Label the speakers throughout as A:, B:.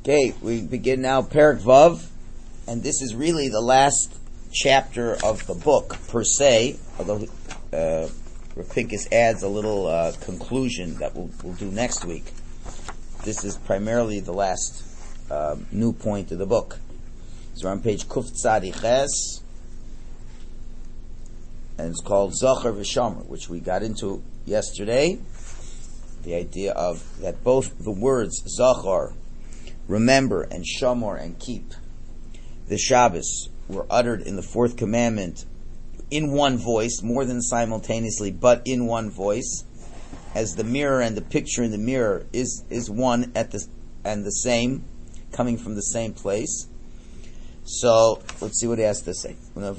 A: Okay, we begin now Perek Vav, and this is really the last chapter of the book per se, although Rav Pinkus adds a little conclusion that we'll do next week. This is primarily the last new point of the book. So we're on page Kuf Tzadi Ches, and it's called Zachar v'Shomer, which we got into yesterday. The idea of that both the words Zachar, remember, and Shomor, and keep, the Shabbos, were uttered in the fourth commandment in one voice, more than simultaneously, but in one voice, as the mirror and the picture in the mirror is one and the same, coming from the same place. So let's see what he has to say.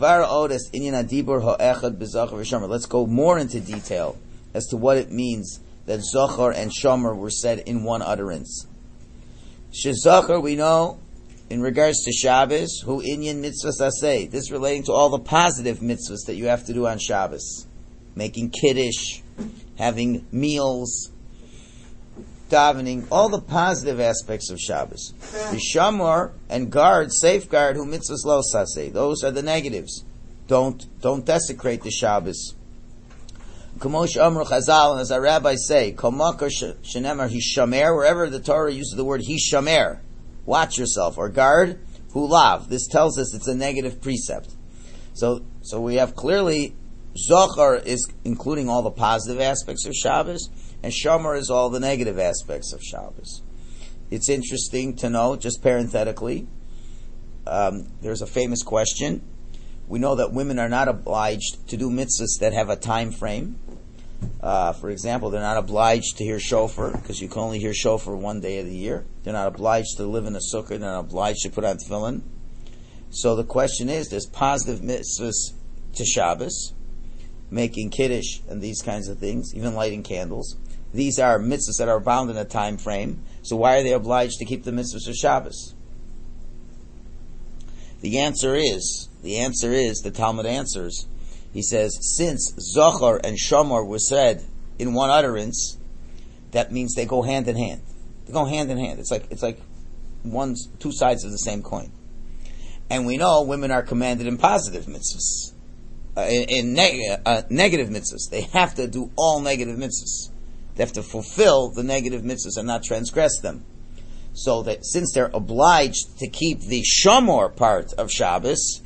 A: Let's go more into detail as to what it means that Zachar and Shomer were said in one utterance. Shezachar, we know, in regards to Shabbos, hu inyan mitzvahs aseh. This relating to all the positive mitzvahs that you have to do on Shabbos. Making kiddush, having meals, davening, all the positive aspects of Shabbos. Vishamor and guard, safeguard, hu mitzvahs lo saseh. Those are the negatives. Don't desecrate the Shabbos. Kamosh Amru Chazal, and as our rabbis say, Komakar Shenemar Hishamer, wherever the Torah uses the word Hishamer, watch yourself, or guard, Hulav. This tells us it's a negative precept. So we have clearly, Zochar is including all the positive aspects of Shabbos, and Shomer is all the negative aspects of Shabbos. It's interesting to know, just parenthetically, there's a famous question. We know that women are not obliged to do mitzvahs that have a time frame. For example, they're not obliged to hear shofar, because you can only hear shofar one day of the year. They're not obliged to live in a sukkah. They're not obliged to put on tefillin. So the question is, there's positive mitzvahs to Shabbos, making kiddush and these kinds of things, even lighting candles. These are mitzvahs that are bound in a time frame. So why are they obliged to keep the mitzvahs of Shabbos? The answer is, the Talmud answers, he says, since Zachar and Shomer were said in one utterance, that means they go hand in hand. They go hand in hand. It's like two sides of the same coin. And we know women are commanded in positive mitzvahs, negative mitzvahs. They have to do all negative mitzvahs. They have to fulfill the negative mitzvahs and not transgress them. So that since they're obliged to keep the Shomor part of Shabbos,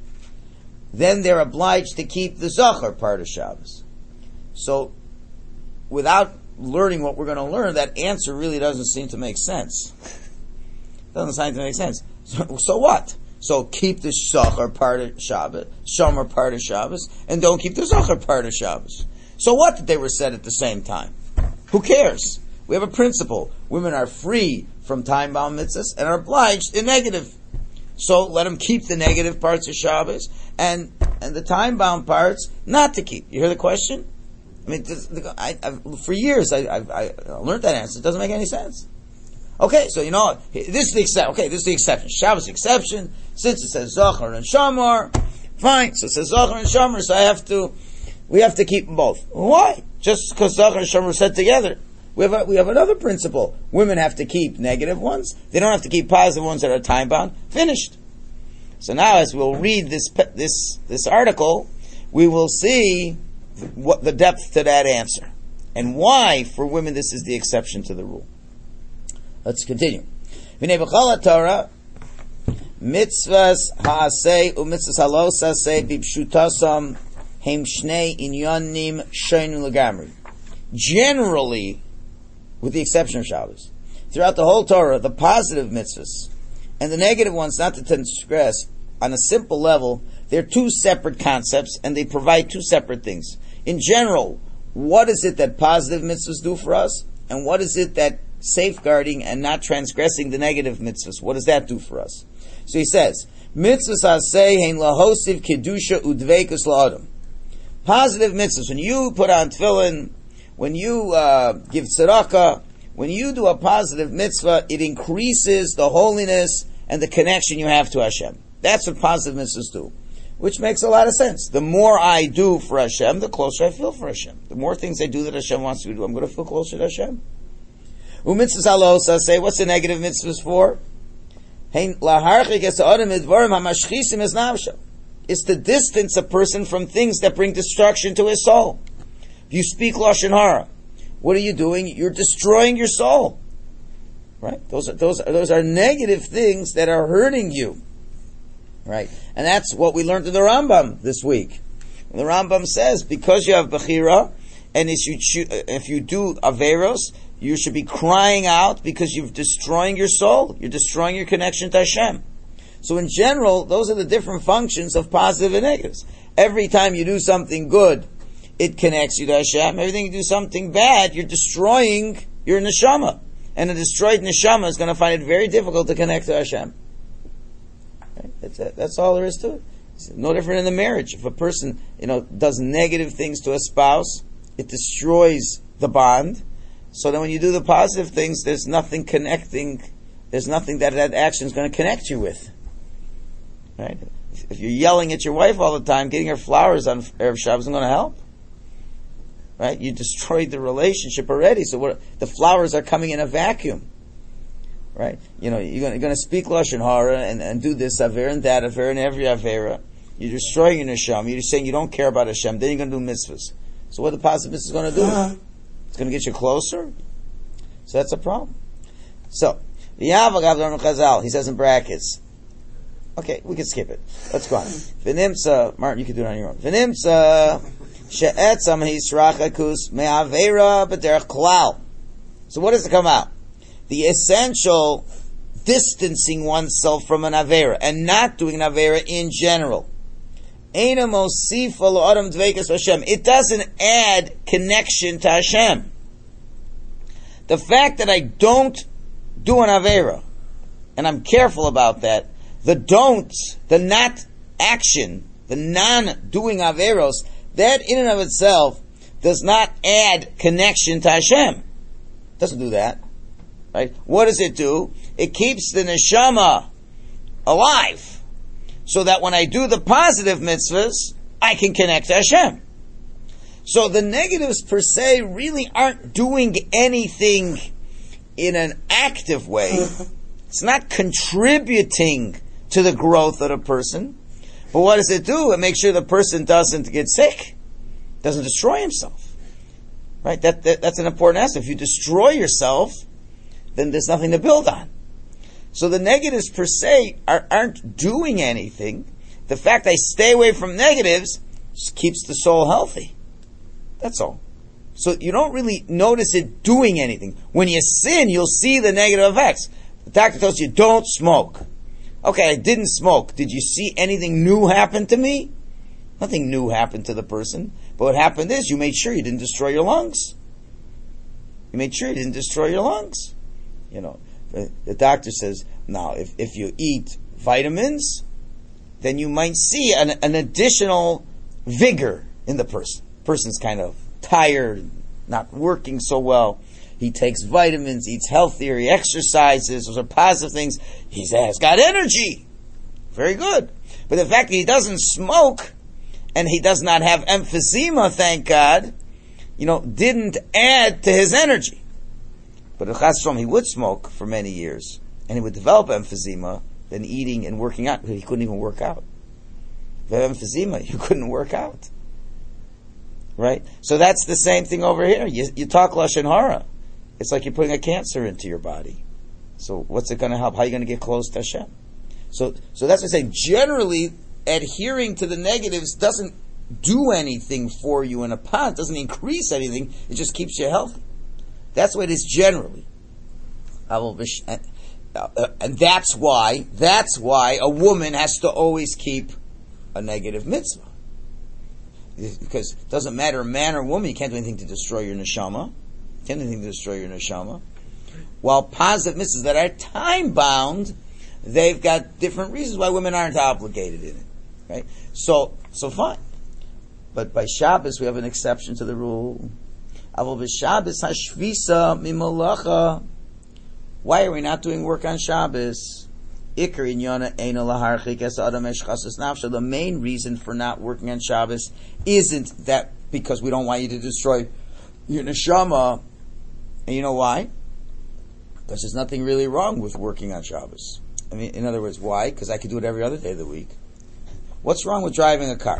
A: then they're obliged to keep the Zachar part of Shabbos. So, without learning what we're going to learn, that answer really doesn't seem to make sense. Doesn't seem to make sense. So what? So keep the Zachar part of Shabbos, Shomer part of Shabbos, and don't keep the Zachar part of Shabbos. So what that they were said at the same time? Who cares? We have a principle. Women are free from time-bound mitzvahs and are obliged in negative. So let them keep the negative parts of Shabbos and the time-bound parts not to keep. You hear the question? I mean, for years I learned that answer. It doesn't make any sense. Okay, so you know what? This is the exception. Okay, this is the exception. Shabbos exception. Since it says Zachar and Shomer, fine. So it says Zachar and Shomer, so we have to keep them both. Why? Just because Zachar and Shomer are said together. We have another principle. Women have to keep negative ones. They don't have to keep positive ones that are time bound. Finished. So now, as we'll read this article, we will see what the depth to that answer and why for women this is the exception to the rule. Let's continue. Torah mitzvahs haaseh u'mitzvahs halos haaseh b'pshutasam hem shnei inyanim shonu legamri. Generally, with the exception of Shabbos, throughout the whole Torah, the positive mitzvahs and the negative ones not to transgress, on a simple level, they're two separate concepts and they provide two separate things. In general, what is it that positive mitzvahs do for us? And what is it that safeguarding and not transgressing the negative mitzvahs, what does that do for us? So he says, mitzvahs haseh hein lahosiv kedusha udveikus la'adam. Positive mitzvahs, when you put on tefillin, when you give tzedakah, when you do a positive mitzvah, it increases the holiness and the connection you have to Hashem. That's what positive mitzvahs do. Which makes a lot of sense. The more I do for Hashem, the closer I feel for Hashem. The more things I do that Hashem wants me to do, I'm going to feel closer to Hashem. Umitzvahs halosa say, what's the negative mitzvahs for? It's to distance a person from things that bring destruction to his soul. If you speak Lashon Hara, what are you doing? You're destroying your soul. Right? Those are negative things that are hurting you. Right? And that's what we learned in the Rambam this week. The Rambam says, because you have Bechira, and if you do Averos, you should be crying out because you're destroying your soul. You're destroying your connection to Hashem. So in general, those are the different functions of positive and negatives. Every time you do something good, it connects you to Hashem. Every time you do something bad, you're destroying your neshama. And a destroyed neshama is going to find it very difficult to connect to Hashem. Right? That's all there is to it. It's no different in the marriage. If a person, does negative things to a spouse, it destroys the bond. So then when you do the positive things, there's nothing connecting. There's nothing that action is going to connect you with. Right? If you're yelling at your wife all the time, getting her flowers on Erev Shabbos isn't going to help. Right? You destroyed the relationship already. So the flowers are coming in a vacuum. Right? You're going to speak Lashon Hara and do this Avera and that Avera and every Avera. You're destroying your Neshama. You're saying you don't care about Hashem. Then you're going to do mitzvahs. So what the positive mitzvah is going to do? It's going to get you closer. So that's a problem. So, Chazal, he says in brackets. Okay, we can skip it. Let's go on. V'nimtza, Martin, you can do it on your own. V'nimtza, she'etzam hisrachakus me'avera b'derech klal. So what does it come out? The essential distancing oneself from an avera and not doing an avera in general. It doesn't add connection to Hashem. The fact that I don't do an avera, and I'm careful about that, the not action, the non-doing averos, that in and of itself does not add connection to Hashem. It doesn't do that. Right? What does it do? It keeps the neshama alive, so that when I do the positive mitzvahs, I can connect to Hashem. So the negatives per se really aren't doing anything in an active way. It's not contributing to the growth of the person. But what does it do? It makes sure the person doesn't get sick, doesn't destroy himself. Right? That's an important aspect. If you destroy yourself, then there's nothing to build on. So the negatives per se aren't doing anything. The fact I stay away from negatives just keeps the soul healthy. That's all. So you don't really notice it doing anything. When you sin, you'll see the negative effects. The doctor tells you, don't smoke. Okay, I didn't smoke. Did you see anything new happen to me? Nothing new happened to the person. But what happened is you made sure you didn't destroy your lungs. You made sure you didn't destroy your lungs. The doctor says, now, if you eat vitamins, then you might see an additional vigor in the person. Person's kind of tired, not working so well. He takes vitamins, eats healthier, he exercises, those are positive things. He has got energy. Very good. But the fact that he doesn't smoke, and he does not have emphysema, thank God, didn't add to his energy. But if he would smoke for many years, and he would develop emphysema, then eating and working out, he couldn't even work out. If you have emphysema, you couldn't work out. Right? So that's the same thing over here. You talk Lashon Hara. It's like you're putting a cancer into your body. So what's it going to help? How are you going to get close to Hashem? So that's what I say. Generally, adhering to the negatives doesn't do anything for you in a pot. It doesn't increase anything. It just keeps you healthy. That's what it is generally. And that's why a woman has to always keep a negative mitzvah. Because it doesn't matter, man or woman, you can't do anything to destroy your neshama. You can't do anything to destroy your neshama. While positive mitzvahs that are time-bound, they've got different reasons why women aren't obligated in it. Right? So fine. But by Shabbos, we have an exception to the rule. Why are we not doing work on Shabbos? The main reason for not working on Shabbos isn't that because we don't want you to destroy your neshama. And you know why? Because there's nothing really wrong with working on Shabbos. I mean, in other words, why? Because I could do it every other day of the week. What's wrong with driving a car?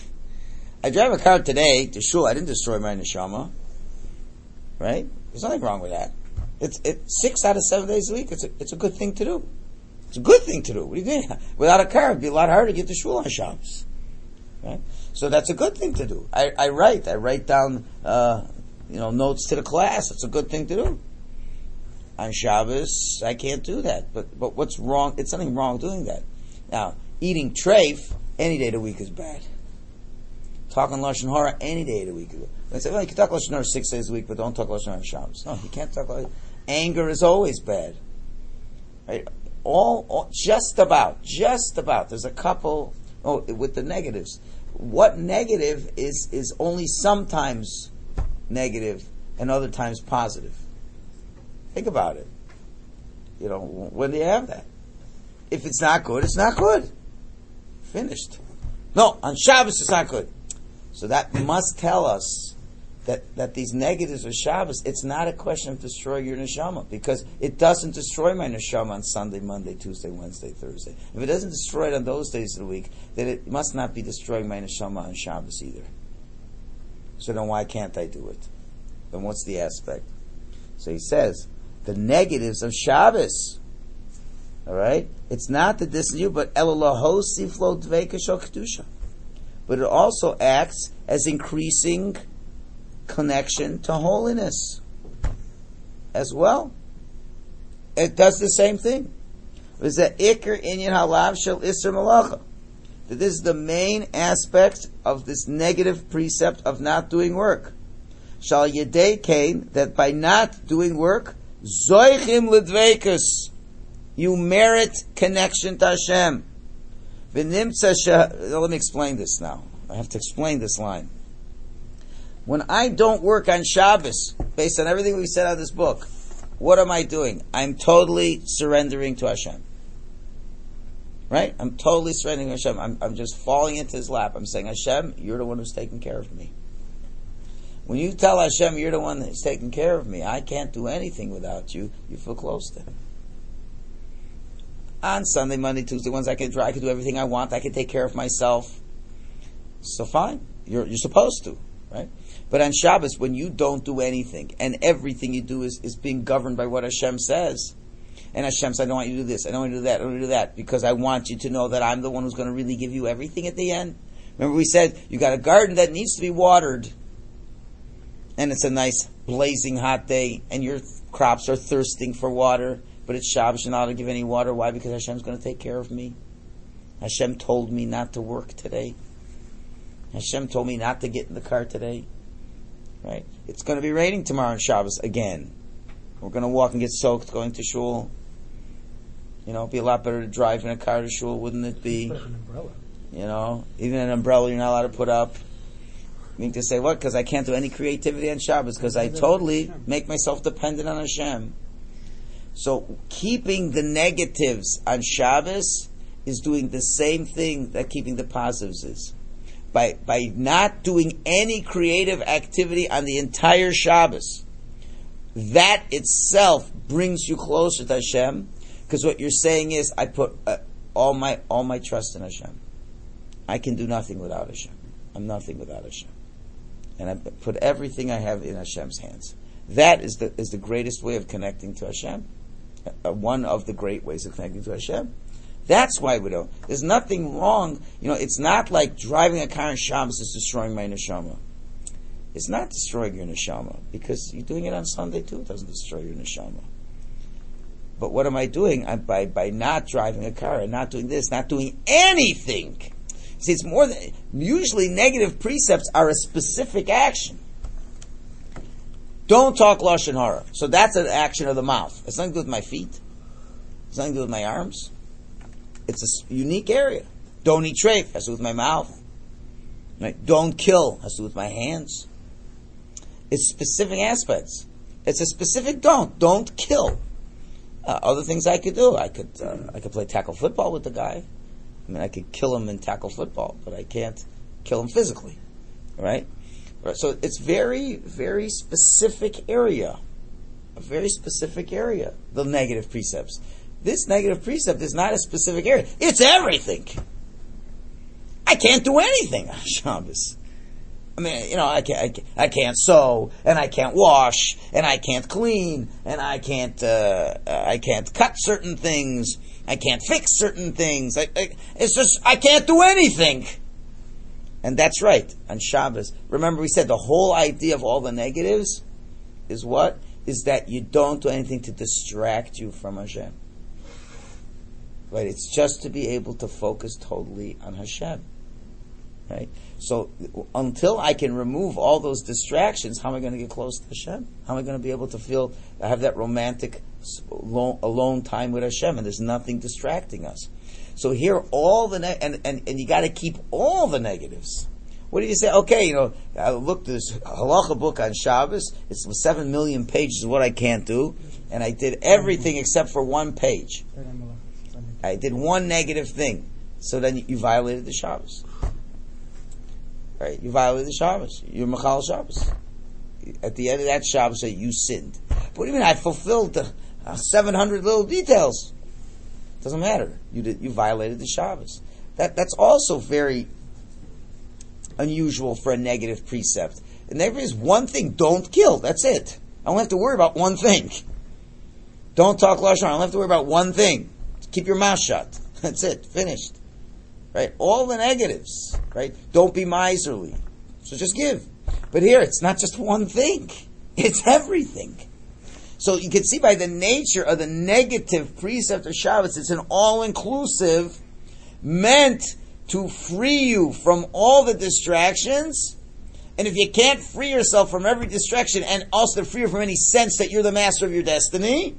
A: I drive a car today to shul. I didn't destroy my neshama. Right? There's nothing wrong with that. It's 6 out of 7 days a week. It's a good thing to do. It's a good thing to do. What do you think? Without a car, it'd be a lot harder to get to shul on Shabbos. Right? So that's a good thing to do. I write down notes to the class. It's a good thing to do. On Shabbos, I can't do that. But what's wrong? It's nothing wrong doing that. Now, eating treif any day of the week is bad. Talking Lashon Hara any day of the week is bad. I say, well, you can talk Lashon Hara 6 days a week, but don't talk Lashon Hara on Shabbos. No, you can't talk. Anger is always bad. Right? Just about. There's a couple with the negatives. What negative is only sometimes negative and other times positive? Think about it. When do you have that? If it's not good, it's not good. Finished. No, on Shabbos it's not good. So that must tell us that these negatives of Shabbos, it's not a question of destroying your neshama, because it doesn't destroy my neshama on Sunday, Monday, Tuesday, Wednesday, Thursday. If it doesn't destroy it on those days of the week, then it must not be destroying my neshama on Shabbos either. So then why can't I do it? Then what's the aspect? So he says, the negatives of Shabbos, all right? It's not that this is you, but elalahosi flo dveika shel kedusha. But it also acts as increasing connection to holiness as well. It does the same thing. Is that ikar inyan halav shel isser malacha? That this is the main aspect of this negative precept of not doing work. Shal yedei kain, that by not doing work, zoichim ledveikus, you merit connection to Hashem. Let me explain this now. I have to explain this line. When I don't work on Shabbos, based on everything we said on this book, what am I doing? I'm totally surrendering to Hashem. Right? I'm totally surrendering to Hashem. I'm just falling into His lap. I'm saying, Hashem, you're the one who's taking care of me. When you tell Hashem you're the one that's taking care of me, I can't do anything without you, you feel close to Him. On Sunday, Monday, Tuesday, Wednesday, I can do everything I want. I can take care of myself. So fine. You're supposed to, right? But on Shabbos, when you don't do anything, and everything you do is being governed by what Hashem says, and Hashem says, I don't want you to do this, I don't want you to do that, I don't want you to do that, because I want you to know that I'm the one who's going to really give you everything at the end. Remember we said, you got a garden that needs to be watered, and it's a nice blazing hot day, and your crops are thirsting for water, but it's Shabbos, you're not allowed to give any water. Why? Because Hashem's going to take care of me. Hashem told me not to work today. Hashem told me not to get in the car today. Right? It's going to be raining tomorrow on Shabbos again. We're going to walk and get soaked going to shul. It'd be a lot better to drive in a car to shul, wouldn't it be?
B: Put an umbrella.
A: Even an umbrella you're not allowed to put up. I mean to say what? Because I can't do any creativity on Shabbos, because I totally make myself dependent on Hashem. So keeping the negatives on Shabbos is doing the same thing that keeping the positives is. By not doing any creative activity on the entire Shabbos, that itself brings you closer to Hashem, because what you're saying is, I put all my trust in Hashem. I can do nothing without Hashem. I'm nothing without Hashem. And I put everything I have in Hashem's hands. That is the greatest way of connecting to Hashem. One of the great ways of connecting to Hashem. That's why we don't. There's nothing wrong. It's not like driving a car on Shabbos is destroying my neshama. It's not destroying your neshama, because you're doing it on Sunday too. It doesn't destroy your neshama. But what am I doing? By not driving a car and not doing this, not doing anything. See, it's more than, usually negative precepts are a specific action. Don't talk Lashon Hara. So that's an action of the mouth. It's nothing to do with my feet. It's nothing to do with my arms. It's a unique area. Don't eat treif. Has to do with my mouth. Right? Don't kill. Has to do with my hands. It's specific aspects. It's a specific don't. Don't kill. Other things I could do. I could play tackle football with the guy. I could kill him in tackle football, but I can't kill him physically. Right? So it's very, very specific area a very specific area, the negative precepts. This negative precept is not a specific area. It's everything. I can't do anything on Shabbos. I mean, I can't sew, and I can't wash, and I can't clean, and I can't cut certain things. I can't fix certain things. It's just, I can't do anything. And that's right, on Shabbos. Remember we said the whole idea of all the negatives is what? Is that you don't do anything to distract you from Hashem. Right? It's just to be able to focus totally on Hashem. Right? So until I can remove all those distractions, how am I going to get close to Hashem? How am I going to be able to have that romantic alone time with Hashem? And there's nothing distracting us. So here, all the and you got to keep all the negatives. What do you say? Okay, I looked at this halacha book on Shabbos. It's 7 million pages of what I can't do, and I did everything except for one page. I did one negative thing. So then you violated the Shabbos. Right? You violated the Shabbos. You're Mechal Shabbos. At the end of that Shabbos, you sinned. But what do you mean? I fulfilled the 700 little details. Doesn't matter. You violated the Shabbos. That's also very unusual for a negative precept. The negative is one thing: don't kill. That's it. I don't have to worry about one thing. Don't talk lashon. I don't have to worry about one thing. Keep your mouth shut. That's it. Finished. Right? All the negatives. Right? Don't be miserly. So just give. But here, it's not just one thing. It's everything. So you can see by the nature of the negative precept of Shabbos, it's an all-inclusive, meant to free you from all the distractions. And if you can't free yourself from every distraction, and also to free you from any sense that you're the master of your destiny,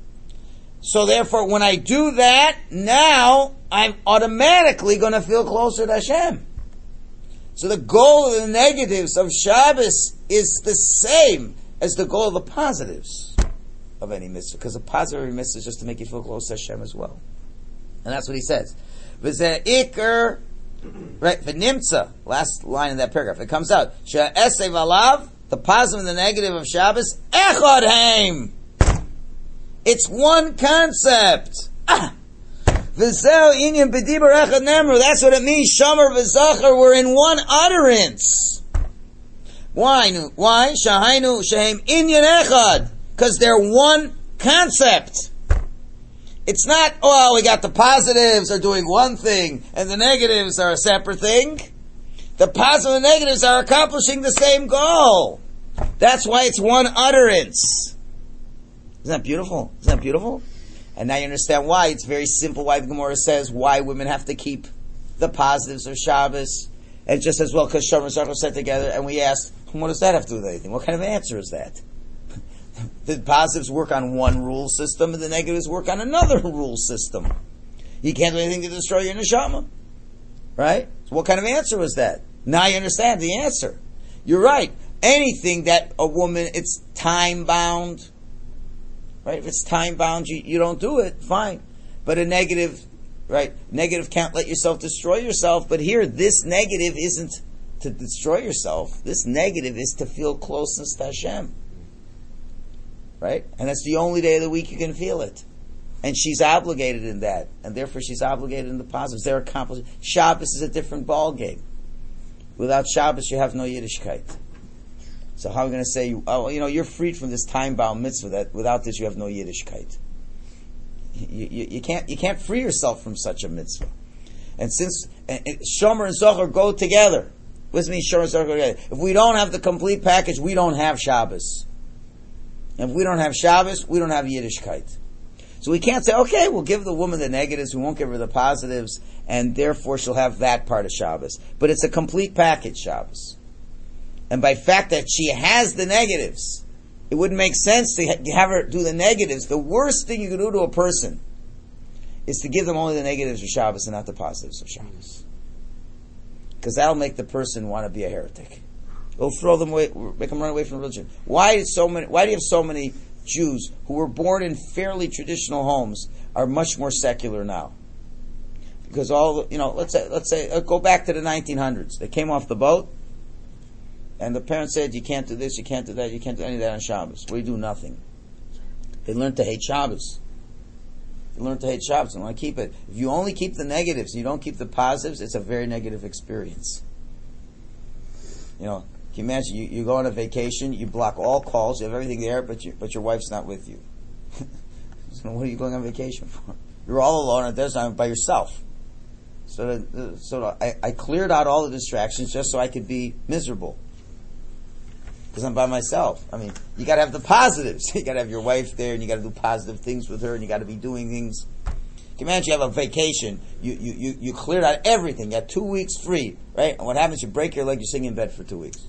A: so therefore when I do that, now I'm automatically going to feel closer to Hashem. So the goal of the negatives of Shabbos is the same as the goal of the positives of any mitzvah, because the positive of every mitzvah is just to make you feel close to Hashem as well. And that's what he says. V'zeh ikar, right, v'nimtza, last line in that paragraph, it comes out, she'esev alav, the positive and the negative of Shabbos, echad haim. It's one concept. V'zeh inyan b'dibur echad nemru, that's what it means, shamar v'zachar, we're in one utterance. Why? Shahainu shehem inyan echad. Because they're one concept. It's not, we got the positives are doing one thing, and the negatives are a separate thing. The positive and negatives are accomplishing the same goal. That's why it's one utterance. Isn't that beautiful? Isn't that beautiful? And now you understand why. It's very simple why the Gemara says why women have to keep the positives of Shabbos. And it just says, well, because Shomer Zachar said together, and we asked, what does that have to do with anything? What kind of answer is that? The positives work on one rule system, and the negatives work on another rule system. You can't do anything to destroy your neshama. Right? So what kind of answer was that? Now you understand the answer. You're right. Anything that a woman, it's time-bound. Right? If it's time-bound, you don't do it, fine. But a negative, right? Negative can't let yourself destroy yourself. But here, this negative isn't to destroy yourself. This negative is to feel closeness to Hashem. Right? And that's the only day of the week you can feel it. And she's obligated in that. And therefore she's obligated in the positives. They're accomplished. Shabbos is a different ball game. Without Shabbos you have no Yiddishkeit. So how are we going to say, you're freed from this time-bound mitzvah that without this you have no Yiddishkeit. You can't free yourself from such a mitzvah. And since Shomer and Zohar go together, what does it mean Shomer and Zohar go together? If we don't have the complete package, we don't have Shabbos. And if we don't have Shabbos, we don't have Yiddishkeit. So we can't say, okay, we'll give the woman the negatives, we won't give her the positives, and therefore she'll have that part of Shabbos. But it's a complete package, Shabbos. And by fact that she has the negatives, it wouldn't make sense to have her do the negatives. The worst thing you can do to a person is to give them only the negatives of Shabbos and not the positives of Shabbos. Because that'll make the person want to be a heretic. It'll throw them away, make them run away from religion. Why do you have so many Jews who were born in fairly traditional homes are much more secular now? Because let's say, go back to the 1900s. They came off the boat, and the parents said, you can't do this, you can't do that, you can't do any of that on Shabbos. We do nothing. They learn to hate Shabbos. They learn to hate Shabbos and want to keep it. If you only keep the negatives and you don't keep the positives, it's a very negative experience. You know, can you imagine, you go on a vacation, you block all calls, you have everything there, but your wife's not with you. So what are you going on vacation for? You're all alone at this time by yourself. So I cleared out all the distractions just so I could be miserable. Because I'm by myself. I mean, you got to have the positives. You got to have your wife there, and you got to do positive things with her, and you got to be doing things. Can you imagine you have a vacation? You cleared out everything. You got 2 weeks free, right? And what happens? You break your leg. You're sitting in bed for 2 weeks.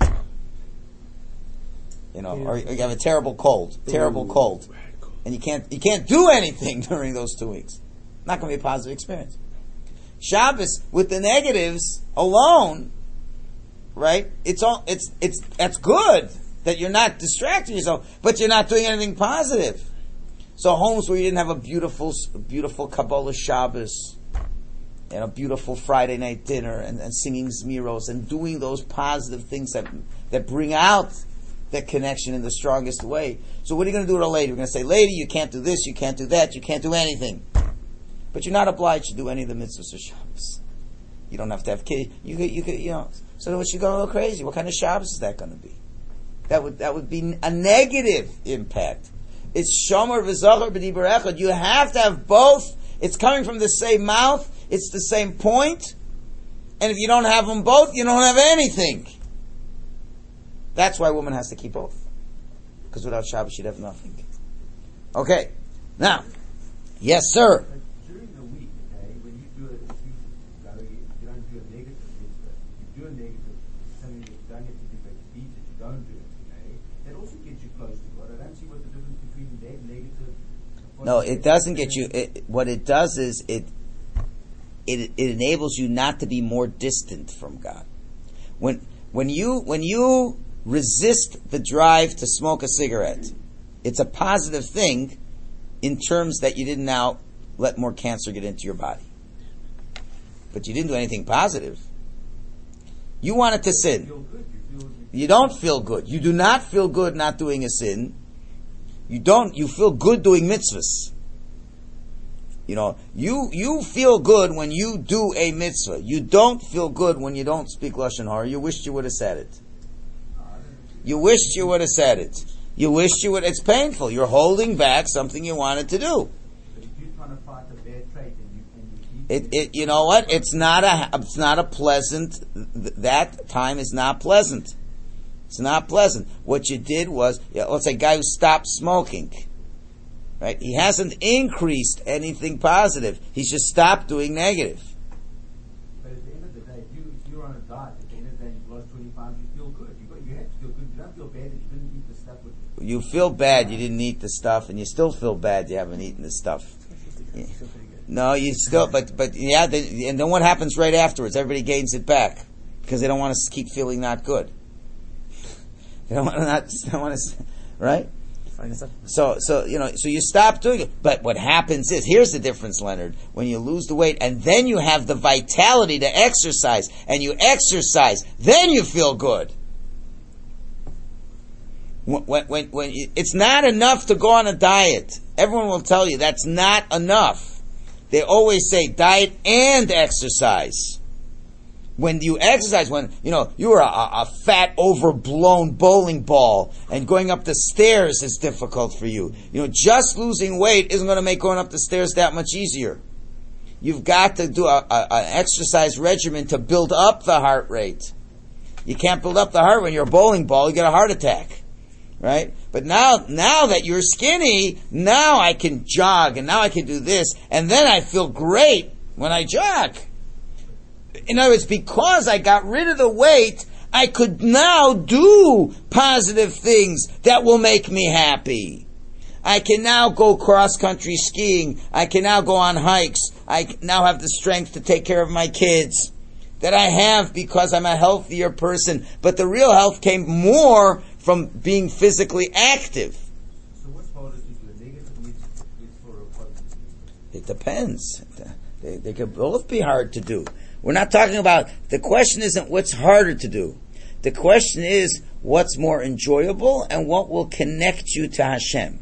A: You know, or you have a terrible cold, and you can't do anything during those 2 weeks. Not going to be a positive experience. Shabbos with the negatives alone. Right? That's good that you're not distracting yourself, but you're not doing anything positive. So homes where you didn't have a beautiful Kabbalah Shabbos and a beautiful Friday night dinner and singing Zmiros and doing those positive things that bring out that connection in the strongest way. So what are you going to do to a lady? We're going to say, lady, you can't do this, you can't do that, you can't do anything. But you're not obliged to do any of the mitzvahs of Shabbos. You don't have to have kids. You could. So what you go a little crazy? What kind of Shabbos is that going to be? That would be a negative impact. It's shomer v'zachar b'dibar echad. You have to have both. It's coming from the same mouth. It's the same point. And if you don't have them both, you don't have anything. That's why a woman has to keep both. Because without Shabbos, she'd have nothing. Okay. Now, yes, sir. No, it doesn't get you. What it does is it enables you not to be more distant from God. When you resist the drive to smoke a cigarette, it's a positive thing in terms that you didn't now let more cancer get into your body. But you didn't do anything positive. You wanted to sin. You don't feel good. You do not feel good not doing a sin. You feel good doing mitzvahs. You know, you feel good when you do a mitzvah. You don't feel good when you don't speak Lashon Hara. You wished you would have said it. You wished you would have said it. You wished you would. It's painful. You're holding back something you wanted to do.
B: But if you're trying to fight a bad trait and you
A: you know what? It's not a pleasant. That time is not pleasant. It's not pleasant. What you did was, let's say a guy who stopped smoking, right? He hasn't increased anything positive. He's just stopped doing negative.
B: But at the end of the day, if you're on a diet, at the end of the day, you've lost 20 pounds, you feel good. You have to feel good. You don't feel bad that you didn't eat the stuff.
A: You feel bad you didn't eat the stuff, and you still feel bad you haven't eaten the stuff. Yeah. No, you still, but yeah, and then what happens right afterwards? Everybody gains it back because they don't want to keep feeling not good. They don't want to, right? So you stop doing it. But what happens is, here's the difference, Leonard. When you lose the weight, and then you have the vitality to exercise, and you exercise, then you feel good. When it's not enough to go on a diet. Everyone will tell you that's not enough. They always say diet and exercise. When you exercise, when you are a fat, overblown bowling ball, and going up the stairs is difficult for you. Just losing weight isn't going to make going up the stairs that much easier. You've got to do an exercise regimen to build up the heart rate. You can't build up the heart when you're a bowling ball. You get a heart attack, right? But now that you're skinny, now I can jog, and now I can do this, and then I feel great when I jog. In other words, because I got rid of the weight, I could now do positive things that will make me happy. I can now go cross-country skiing. I can now go on hikes. I now have the strength to take care of my kids that I have because I'm a healthier person. But the real health came more from being physically active.
B: So what's harder to do, a negative mitzvah or a positive mitzvah?
A: It depends. They could both be hard to do. We're not talking about, the question isn't what's harder to do. The question is what's more enjoyable and what will connect you to Hashem.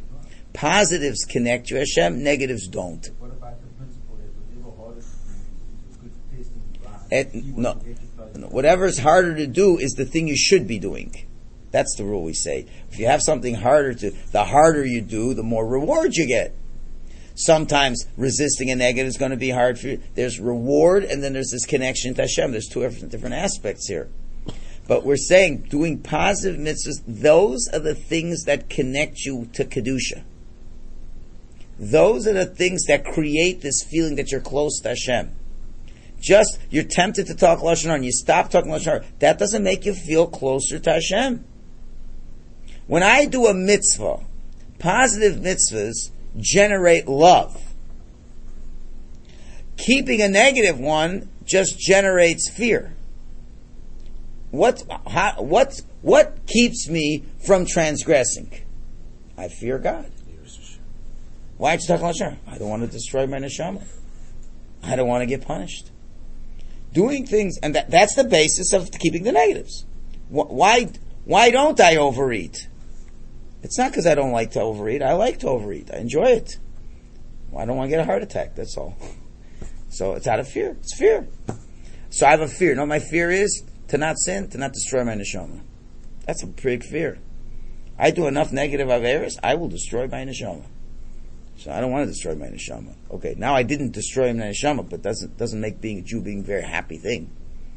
A: Positives connect you to Hashem, negatives don't.
B: What about the principle that whatever hardest to do is good testing the blind?
A: No, whatever's harder to do is the thing you should be doing. That's the rule we say. If you have something harder to, the harder you do, the more reward you get. Sometimes resisting a negative is going to be hard for you. There's reward, and then there's this connection to Hashem. There's two different aspects here. But we're saying, doing positive mitzvahs, those are the things that connect you to Kedusha. Those are the things that create this feeling that you're close to Hashem. Just, you're tempted to talk Lashon Hara, and you stop talking Lashon Hara. That doesn't make you feel closer to Hashem. When I do a mitzvah, positive mitzvahs generate love. Keeping a negative one just generates fear. What keeps me from transgressing? I fear God. Why aren't you talking Lashon Hara? I don't want to destroy my neshama. I don't want to get punished. Doing things, and that's the basis of keeping the negatives. Why don't I overeat? It's not because I don't like to overeat. I like to overeat. I enjoy it. I don't want to get a heart attack, that's all. So it's out of fear. It's fear. So I have a fear. You know what my fear is? To not sin, to not destroy my neshama. That's a big fear. I do enough negative averos, I will destroy my neshama. So I don't want to destroy my neshama. Okay, now I didn't destroy my neshama, but doesn't make being a Jew being a very happy thing.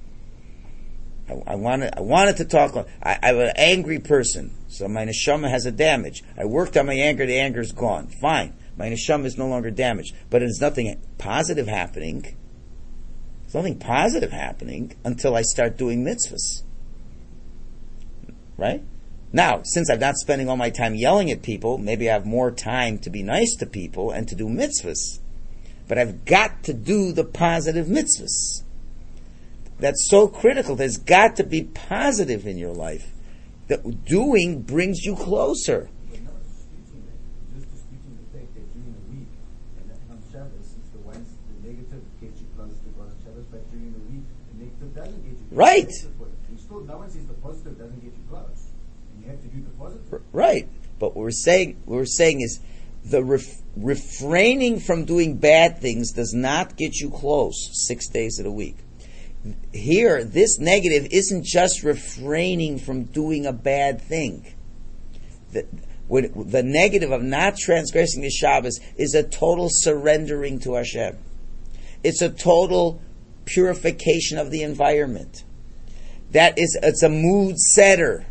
A: I wanted to talk. I'm an angry person, so my neshama has a damage. I worked on my anger. The anger is gone. Fine, my neshama is no longer damaged, but there's nothing positive happening. There's nothing positive happening until I start doing mitzvahs. Right? Now, since I'm not spending all my time yelling at people, maybe I have more time to be nice to people and to do mitzvahs. But I've got to do the positive mitzvahs. That's so critical. There's got to be positive in your life. That doing brings you closer.
B: But not just disputing the fact that during the week, and on Shabbos, it's the ones, the negative gets you close to God on Shabbos, but during the week, the negative doesn't get you close.
A: Right.
B: Still, no one says the positive doesn't get you close. And you have to do the positive.
A: Right. But what we're saying is the refraining from doing bad things does not get you close 6 days of the week. Here, this negative isn't just refraining from doing a bad thing. The negative of not transgressing the Shabbos is a total surrendering to Hashem. It's a total purification of the environment. It's a mood setter.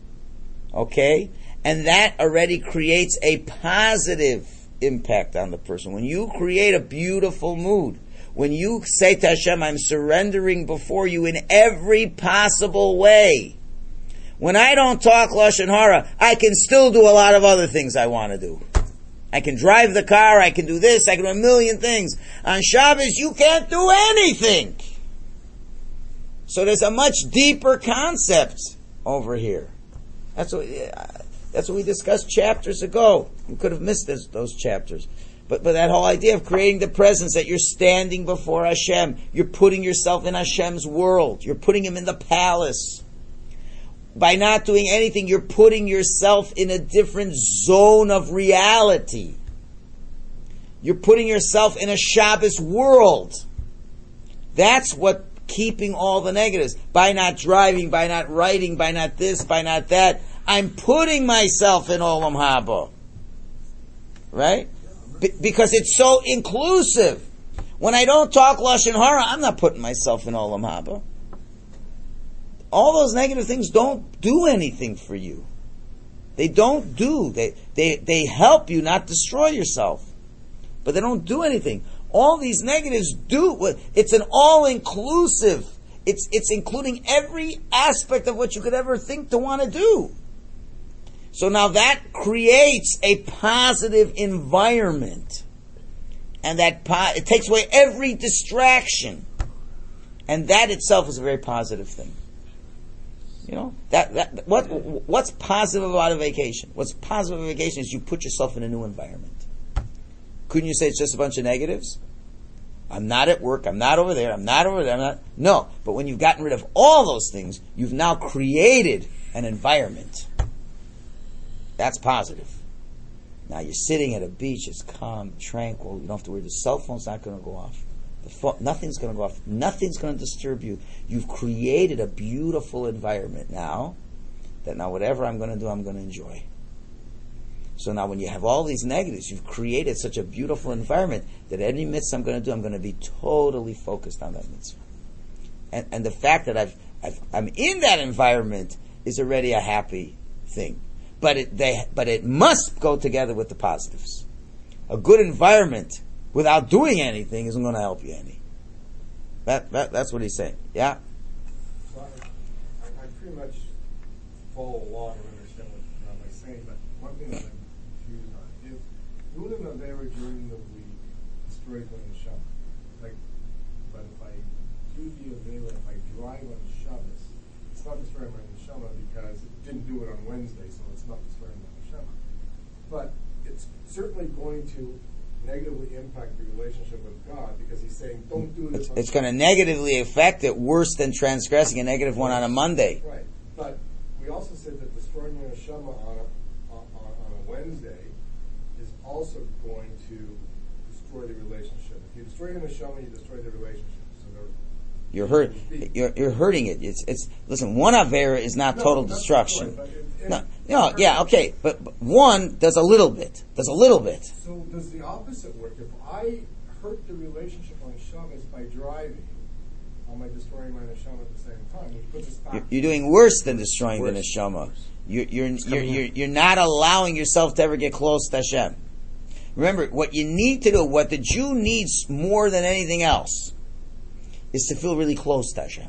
A: Okay? And that already creates a positive impact on the person. When you create a beautiful mood, when you say to Hashem, I'm surrendering before you in every possible way. When I don't talk Lashon Hara, I can still do a lot of other things I want to do. I can drive the car, I can do this, I can do a million things. On Shabbos, you can't do anything. So there's a much deeper concept over here. That's what we discussed chapters ago. You could have missed those chapters. But that whole idea of creating the presence, that you're standing before Hashem, you're putting yourself in Hashem's world, you're putting Him in the palace. By not doing anything, you're putting yourself in a different zone of reality. You're putting yourself in a Shabbos world. That's what keeping all the negatives. By not driving, by not writing, by not this, by not that, I'm putting myself in Olam Haba. Right? Because it's so inclusive. When I don't talk Lashon Hara, I'm not putting myself in Olam Haba. All those negative things don't do anything for you. They don't do. They help you not destroy yourself. But they don't do anything. All these negatives do. It's an all-inclusive. It's including every aspect of what you could ever think to want to do. So now that creates a positive environment. And it takes away every distraction. And that itself is a very positive thing. You know, what's positive about a vacation? What's positive about a vacation is you put yourself in a new environment. Couldn't you say it's just a bunch of negatives? I'm not at work, I'm not over there, I'm not over there, No, but when you've gotten rid of all those things, you've now created an environment. That's positive. Now you're sitting at a beach, it's calm, tranquil, you don't have to worry, the cell phone's not going to go off. Nothing's going to go off. Nothing's going to disturb you. You've created a beautiful environment now, that now whatever I'm going to do, I'm going to enjoy. So now when you have all these negatives, you've created such a beautiful environment that any mitzvah I'm going to do, I'm going to be totally focused on that mitzvah. And the fact that I'm in that environment is already a happy thing. But it must go together with the positives. A good environment without doing anything isn't going to help you any. That's what he's saying. Yeah?
C: So I pretty much follow along and understand what Rabbi's saying, but one thing that I'm confused on is doing an Avera during the week destroys my neshama. But if I do the Avera, if I drive on Shabbos, it's not destroying my neshama because it didn't do it on Wednesday, so it's not destroying my neshama. But it's certainly going to negatively impact the relationship with God because he's saying, don't do this.
A: It's going to negatively affect it worse than transgressing a negative one on a Monday.
C: Right. But we also said that destroying your neshama on a Wednesday is also going to destroy the relationship. If you destroy your neshama, you destroy the relationship. So
A: you're hurting it. It's listen. One avera is not total destruction. Okay, but one does a little bit.
C: So does the opposite work? If I hurt the relationship on Shabbos by driving, am I destroying my neshama at the same time? Which puts us back.
A: You're doing worse than destroying the neshama. You're not allowing yourself to ever get close to Hashem. Remember, what you need to do, what the Jew needs more than anything else, is to feel really close to Hashem.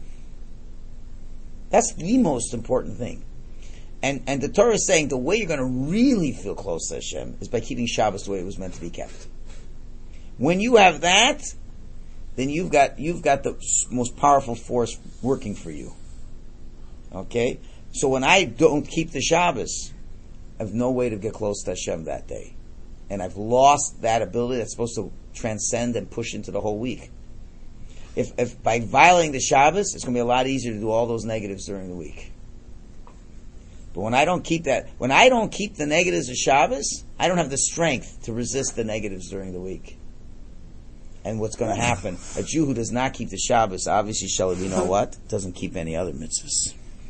A: That's the most important thing. And the Torah is saying the way you're going to really feel close to Hashem is by keeping Shabbos the way it was meant to be kept. When you have that, then you've got the most powerful force working for you. Okay? So when I don't keep the Shabbos, I have no way to get close to Hashem that day. And I've lost that ability that's supposed to transcend and push into the whole week. If by violating the Shabbos, it's going to be a lot easier to do all those negatives during the week. But when I don't keep the negatives of Shabbos, I don't have the strength to resist the negatives during the week. And what's going to happen? A Jew who does not keep the Shabbos, obviously, you know what? Doesn't keep any other mitzvahs.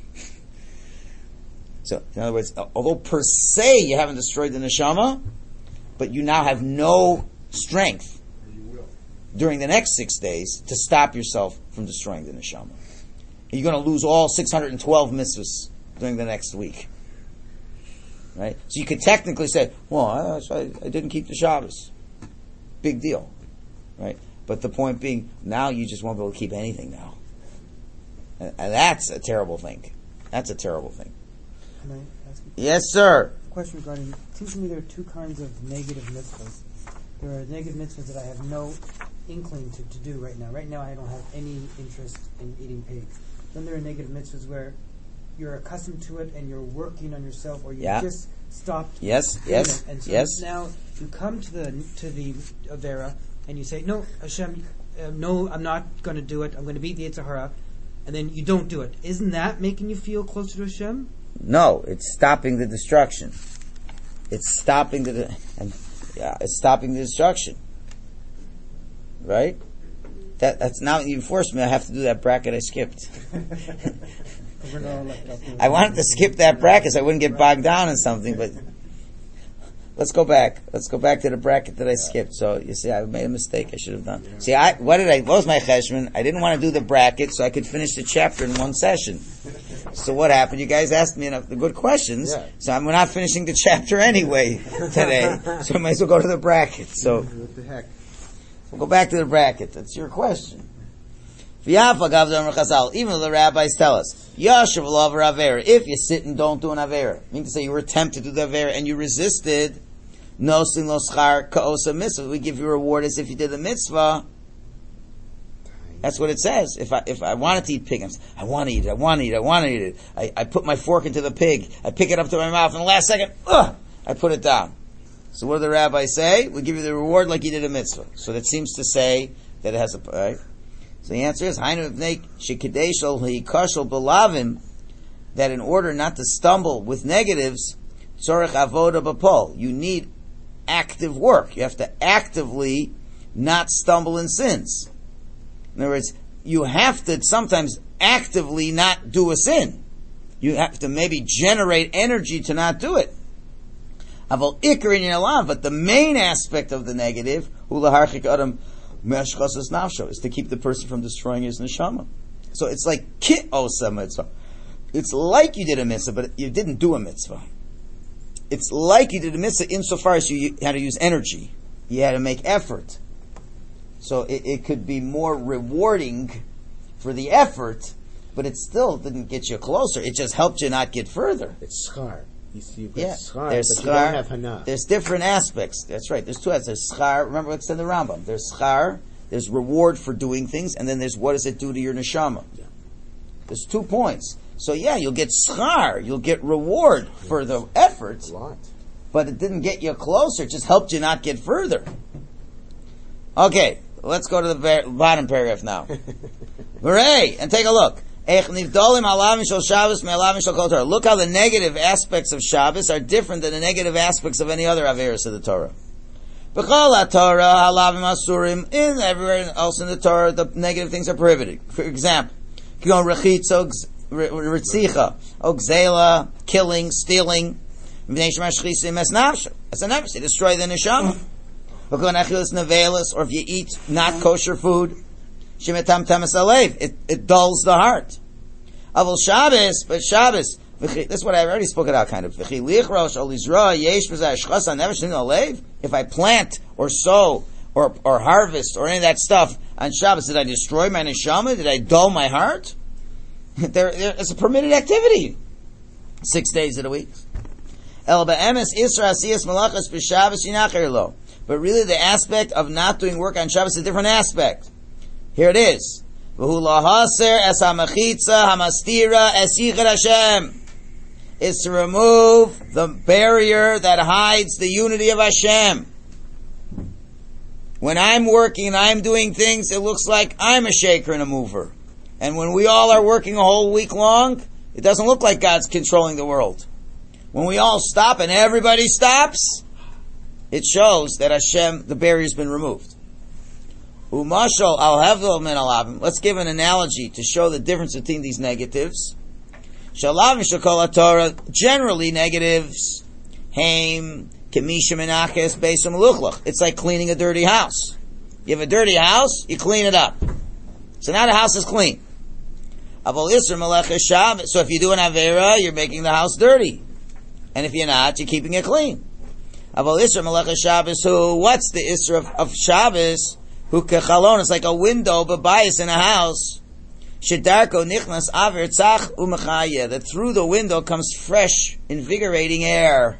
A: So, in other words, although per se you haven't destroyed the neshama, but you now have no strength during the next 6 days to stop yourself from destroying the neshama. You're going to lose all 612 mitzvahs during the next week. Right? So you could technically say, well, I didn't keep the Shabbos. Big deal. Right? But the point being, now you just won't be able to keep anything now. And that's a terrible thing. That's a terrible thing.
D: Can I ask you?
A: Yes, sir.
D: A question regarding, it seems to me there are two kinds of negative mitzvahs. There are negative mitzvahs that I have no inkling to do right now. Right now I don't have any interest in eating pig. Then there are negative mitzvahs where you're accustomed to it and you're working on yourself, or you just stopped doing it. And so now you come to the Avera and you say, no, Hashem, no, I'm not going to do it. I'm going to beat the Yetzer Hara. And then you don't do it. Isn't that making you feel closer to Hashem?
A: No, it's stopping the destruction. It's stopping the destruction. Right? That's now you forced me. I have to do that bracket I skipped. I wanted to skip that bracket so I wouldn't get bogged down in something, but let's go back. Let's go back to the bracket that I skipped. So you see, I made a mistake. I should have done. See, what was my cheshbon? I didn't want to do the bracket so I could finish the chapter in one session. So what happened? You guys asked me enough the good questions, so I'm not finishing the chapter anyway today. So I might as well go to the bracket. So
B: what the heck?
A: We'll go back to the bracket. That's your question. Even though the rabbis tell us, if you sit and don't do an avera, meaning to say you were tempted to do the avera and you resisted, we give you a reward as if you did the mitzvah. That's what it says. If I wanted to eat pig, I want to eat it. I put my fork into the pig. I pick it up to my mouth, and the last second, I put it down. So what do the rabbis say? We give you the reward like you did a mitzvah. So that seems to say that it has a, right? So the answer is, that in order not to stumble with negatives, tzorech avoda b'pol, you need active work. You have to actively not stumble in sins. In other words, you have to sometimes actively not do a sin. You have to maybe generate energy to not do it. But the main aspect of the negative is to keep the person from destroying his neshama. So it's like ki osa mitzvah. It's like you did a mitzvah, but you didn't do a mitzvah. It's like you did a mitzvah insofar as you had to use energy. You had to make effort. So it could be more rewarding for the effort, but it still didn't get you closer. It just helped you not get further.
E: It's schar. You've got schar,
A: there's
E: but
A: schar,
E: you don't have hana.
A: There's different aspects. That's right. There's two aspects. There's schar. Remember what's in the Rambam. There's schar. There's reward for doing things, and then there's what does it do to your neshama.
E: Yeah.
A: There's 2 points. So you'll get schar. You'll get reward for the effort.
E: A lot.
A: But it didn't get you closer. It just helped you not get further. Okay, let's go to the bottom paragraph now. Hooray! And take a look. Look how the negative aspects of Shabbos are different than the negative aspects of any other Averis of the Torah. In everywhere else in the Torah, the negative things are prohibited. For example, Gzela, killing, stealing. That's a never. They destroy the neshama. Or if you eat not kosher food, it dulls the heart. But Shabbos, this is what I already spoke it out kind of. If I plant or sow or harvest or any of that stuff on Shabbos, did I destroy my neshama? Did I dull my heart? It's a permitted activity. 6 days of the week. But really the aspect of not doing work on Shabbos is a different aspect. Here it is. Is to remove the barrier that hides the unity of Hashem. When I'm working and I'm doing things, it looks like I'm a shaker and a mover. And when we all are working a whole week long, it doesn't look like God's controlling the world. When we all stop and everybody stops, it shows that Hashem, the barrier's been removed. Umashal al-havdol min al-avim. Let's give an analogy to show the difference between these negatives. Shalavim shekol Torah, generally negatives. Haim, kemisha menaches, beisam luchlach. It's like cleaning a dirty house. You have a dirty house, you clean it up. So now the house is clean. Avol isr melech Shabbos. So if you do an avera, you're making the house dirty. And if you're not, you're keeping it clean. Avol isr melech Shabbos. Who? What's the isr of Shabbos? Who kechalon? It's like a window, but bias in a house. Shedarko nichnas aver tzach umachaya. That through the window comes fresh, invigorating air.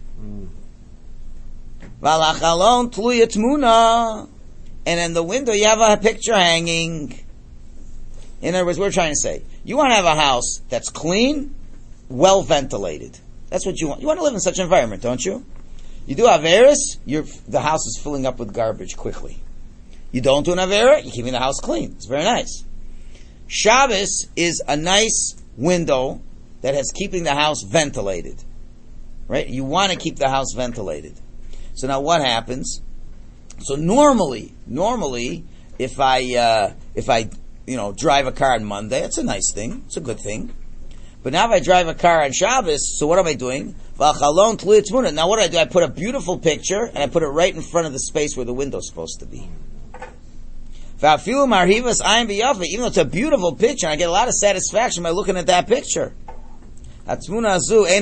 A: Valachalon tluya tmuna. And in the window you have a picture hanging. In other words, we're trying to say, you want to have a house that's clean, well ventilated. That's what you want. You want to live in such an environment, don't you? You do averis, the house is filling up with garbage quickly. You don't do an avera, you're keeping the house clean. It's very nice. Shabbos is a nice window that has keeping the house ventilated. Right? You want to keep the house ventilated. So now what happens? So normally, if I drive a car on Monday, it's a nice thing. It's a good thing. But now if I drive a car on Shabbos, so what am I doing? Now what do? I put a beautiful picture and I put it right in front of the space where the window's supposed to be. Even though it's a beautiful picture, I get a lot of satisfaction by looking at that picture. You're not going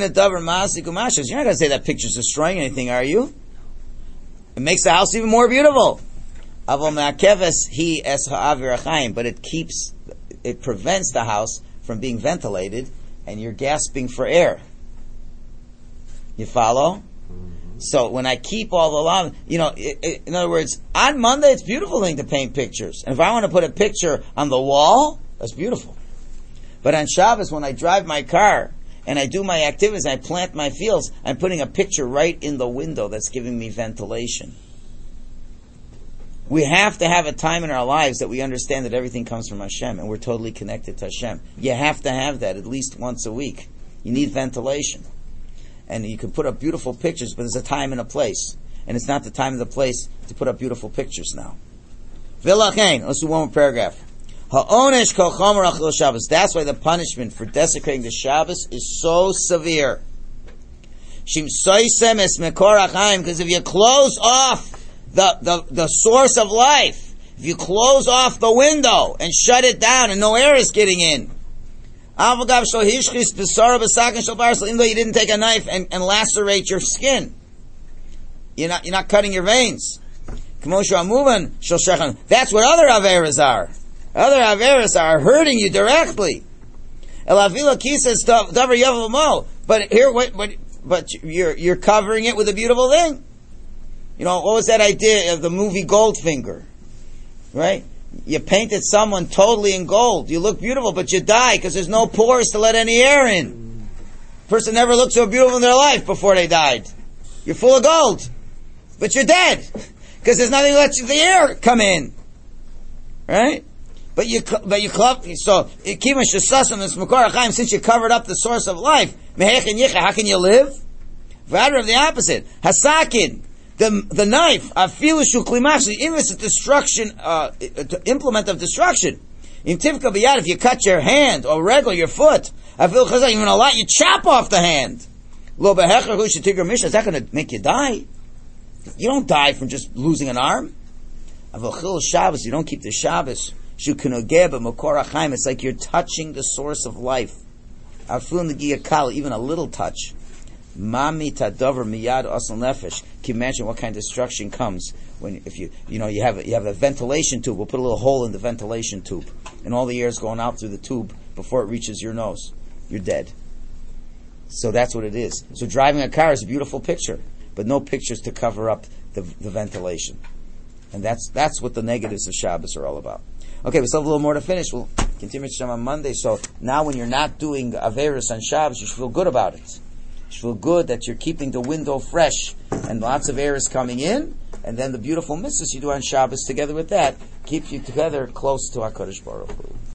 A: to say that picture's destroying anything, are you? It makes the house even more beautiful. But it prevents the house from being ventilated, and you're gasping for air. You follow? So when I keep all the love, in other words, on Monday it's a beautiful thing to paint pictures. And if I want to put a picture on the wall, that's beautiful. But on Shabbos, when I drive my car and I do my activities, I plant my fields, I'm putting a picture right in the window that's giving me ventilation. We have to have a time in our lives that we understand that everything comes from Hashem and we're totally connected to Hashem. You have to have that at least once a week. You need ventilation. And you can put up beautiful pictures, but there's a time and a place. and it's not the time and the place to put up beautiful pictures now. V'lachein, let's do one more paragraph. Ha'onesh kol chomer achil Shabbos. That's why the punishment for desecrating the Shabbos is so severe. Shim soisem es mekor achayim, because if you close off the source of life, if you close off the window and shut it down and no air is getting in, even though you didn't take a knife and lacerate your skin, you're not cutting your veins. That's what other averas are. Other averas are hurting you directly. But here, but you're covering it with a beautiful thing. You know, what was that idea of the movie Goldfinger? Right? You painted someone totally in gold. You look beautiful, but you die because there's no pores to let any air in. Person never looked so beautiful in their life before they died. You're full of gold, but you're dead because there's nothing to let the air come in. Right? But you club. So since you covered up the source of life, how can you live? Rather of the opposite. Hasakin. The knife, even it's a destruction, implement of destruction. If you cut your hand or regular your foot, even a lot, you chop off the hand. Is that going to make you die? You don't die from just losing an arm. You don't keep the Shabbos. It's like you're touching the source of life. Even a little touch. Mami tadavar miyad asal nefesh. Can you imagine what kind of destruction comes when you have a ventilation tube? We'll put a little hole in the ventilation tube, and all the air is going out through the tube before it reaches your nose. You're dead. So that's what it is. So driving a car is a beautiful picture, but no pictures to cover up the ventilation, and that's what the negatives of Shabbos are all about. Okay, we still have a little more to finish. We'll continue on Monday. So now, when you're not doing averos on Shabbos, you should feel good about it. You feel good that you're keeping the window fresh and lots of air is coming in, and then the beautiful mitzvahs you do on Shabbos together with that keep you together close to HaKadosh Baruch Hu.